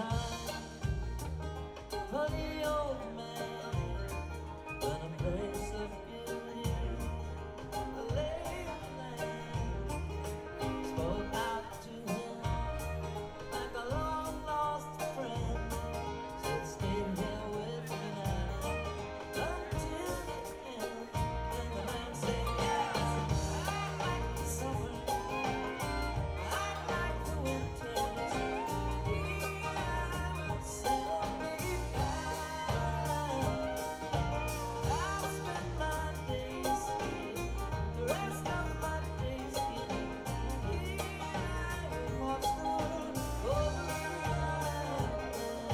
time for the old man in a place of beauty. A lady spoke out to him like a long lost friend. Said, stay here with me now until the end. And the man said, yes, I like the summer, I like the winters. Yeah, settle me back. I'll spend my days here, the rest of my days here. Yeah, and watch the world go round.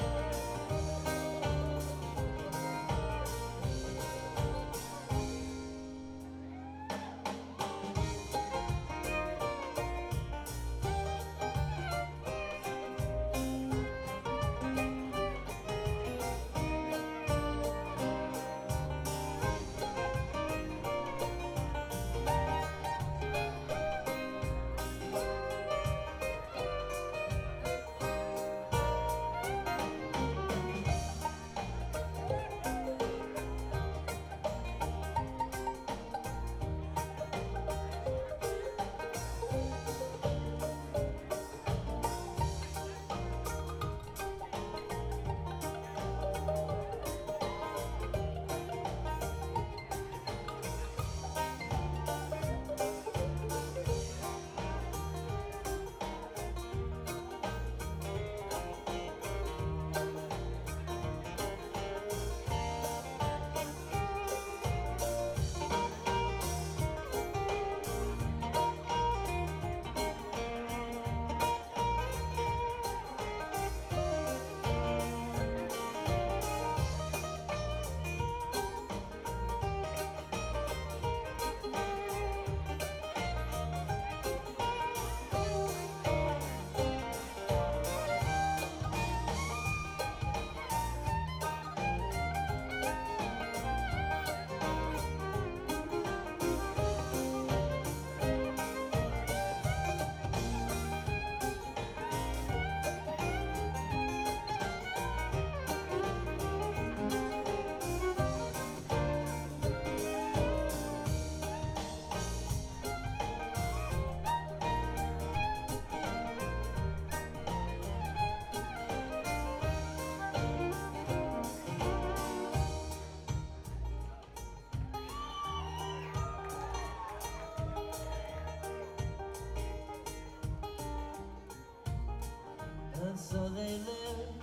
And so they lived,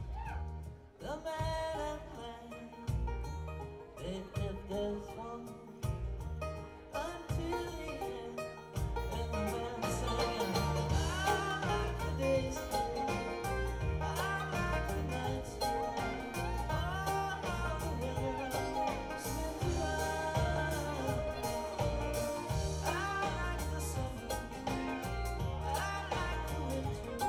the man and man. They lived as one until the end. And the man sang, I like the days here, I like the nights here. Oh, how the world spins around. I like the summer, I like the winter.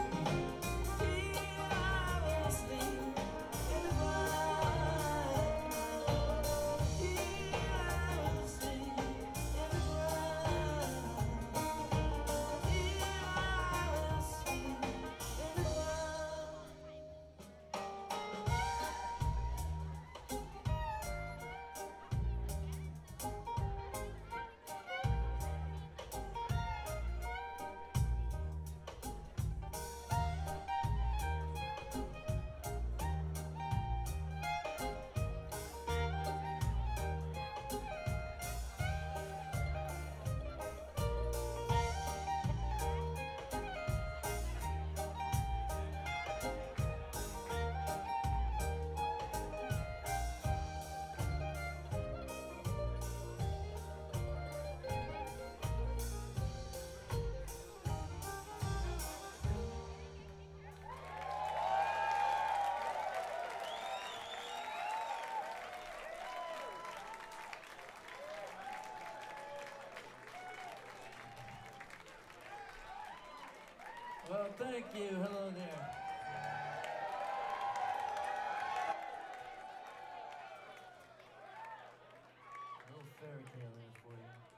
Well, thank you. Hello there. A little fairy tale there for you.